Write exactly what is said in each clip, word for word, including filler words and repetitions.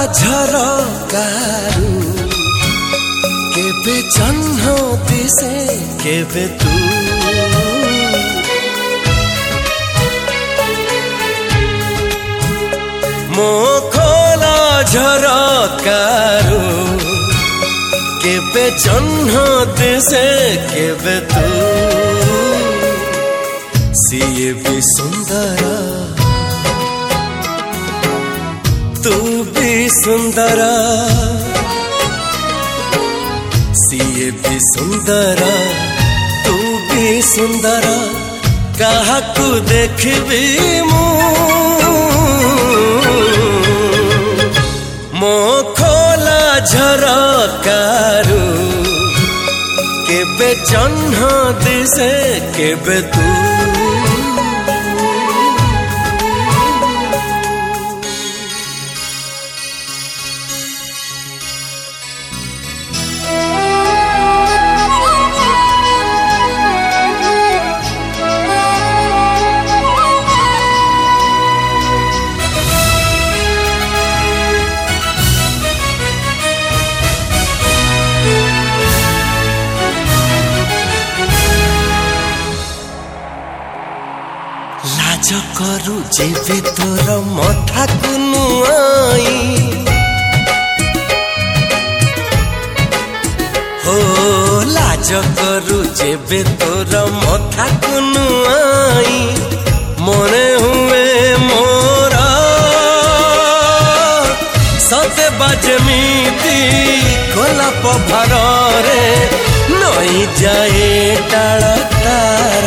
ଝରକାରୁ କେବେ ଜହ୍ନ ଦିଶେ କେବେ ତୁ ମୋ ଖୋଲା ଝରକାରୁ କେବେ ଜହ୍ନ ଦିଶେ କେବେ ତୁ ସିଏ ବି ସୁନ୍ଦର तू भी सुंदर सीए भी सुंदर तू भी सुंदर काहाकू देखबी मु मो खोला झरकारू केबे जह्न दिसे केबे तू लाज करू जेबे तोर मथा कुनुआई हो लाज करू जेबे तोर मथा कुनुआई मने हुए मोरा सते बाजमीती गोलाप भारे नई जाए टाळ तार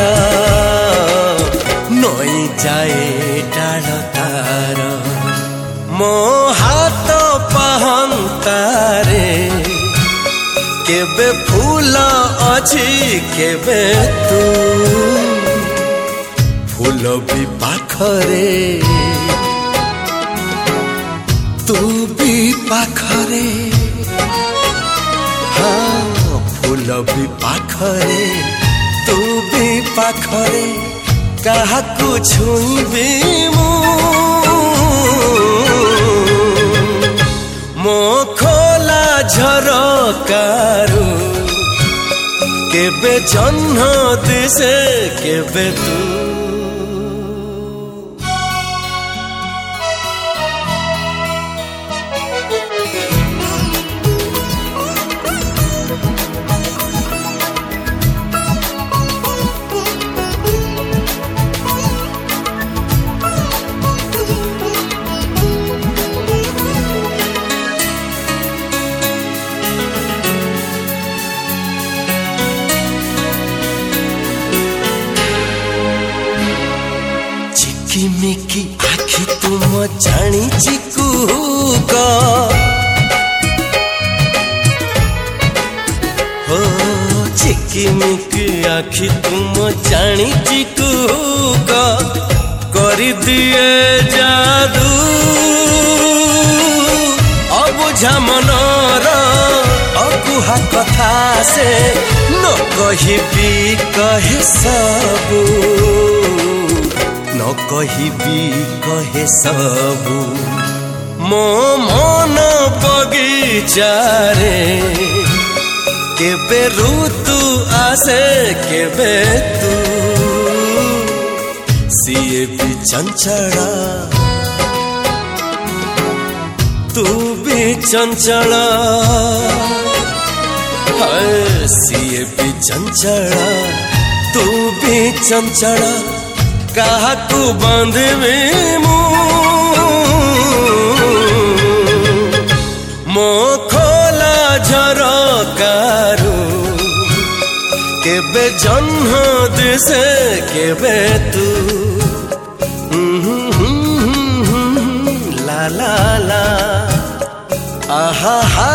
नई जाए डाल तार मो हाथ पाहंतारे केबे फूल अछि केबे तू फूल भी पाखरे तू भी पाखरे हाँ फूल भी पाखरे तू भी पाखरे काहाकू छुईबी मु मो खोला झरकारू केबे जह्न दिसे केबे तू मिकी आखि तुम जानी चिकुक हो चिकिमिकी आखि तुम जानी चिकुक करी दिए जादू अबुझा मनर अकुहा कथा से न कहिबी कहे सबू न कहिबी कहे सबू मो मन बगीचारे केबे ऋतु आसे केबे तू सीए भी चंचला तू भी चंचला हाय सीए भी चंचला तू भी चंचला काहाकू बांधबी मु मो खोला झरकारू केबे जह्न दिसे केबे तू ला ला ला आहा हा